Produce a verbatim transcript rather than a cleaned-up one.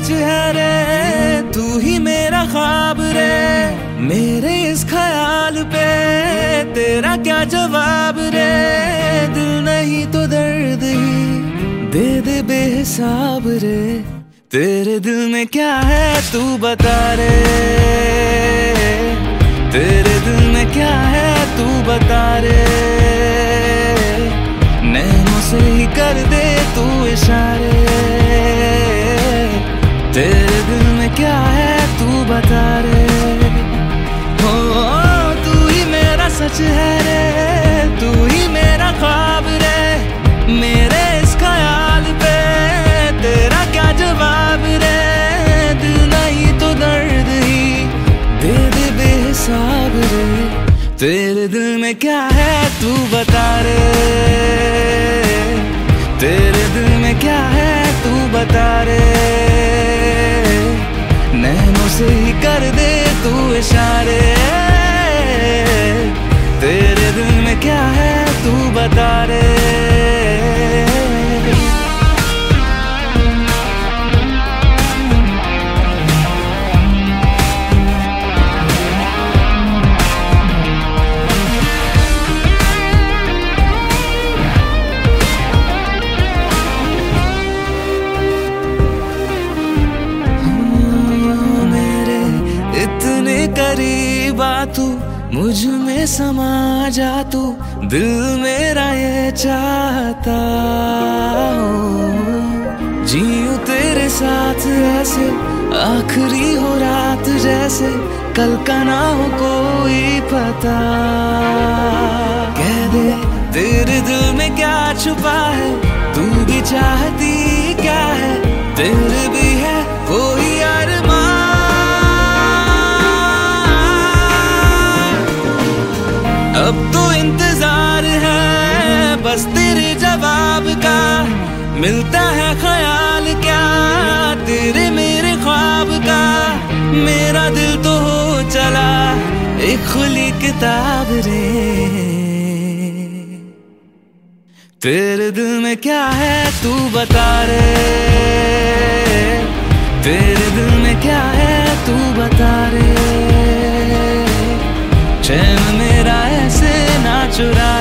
सच है रे, तू ही मेरा ख्वाब रे। मेरे इस ख्याल पे तेरा क्या जवाब रे। दिल नहीं तो दर्द ही दे दे बेहिसाब रे। तेरे दिल में क्या है तू बता रे। तेरे दिल में क्या है तू बता रे। नैनों से ही कर दे तू इशारे। तेरे दिल में क्या है तू बता रे। हो तू ही मेरा सच है रे, तू ही मेरा ख्वाब रे। मेरे इस ख्याल पे तेरा क्या जवाब रे। दिल नहीं तो दर्द ही दे दे बेहिसाब रे। तेरे दिल में क्या है तू बता रे। तेरे दिल में क्या है तू बता रे। नैनों से ही कर दे तू इशारे। तेरे दिल में क्या है तू बता रे। करीब आ तू, मुझ में समा जा तू। दिल मेरा ये चाहता हूँ जीऊं तेरे साथ ऐसे। आखिरी हो रात जैसे, कल का ना हो कोई पता। कह दे तेरे दिल में क्या छुपा है, तू भी चाहती क्या है। तेरे भी है कोई अरमान। अब तो इंतजार है बस तेरे जवाब का। मिलता है ख्याल क्या तेरे मेरे ख्वाब का। मेरा दिल तो हो चला एक खुली किताब रे। तेरे दिल में क्या है तू बता रे। तेरे दिल में क्या है तू बता रे। चैन मेरा ऐसे ना चुरा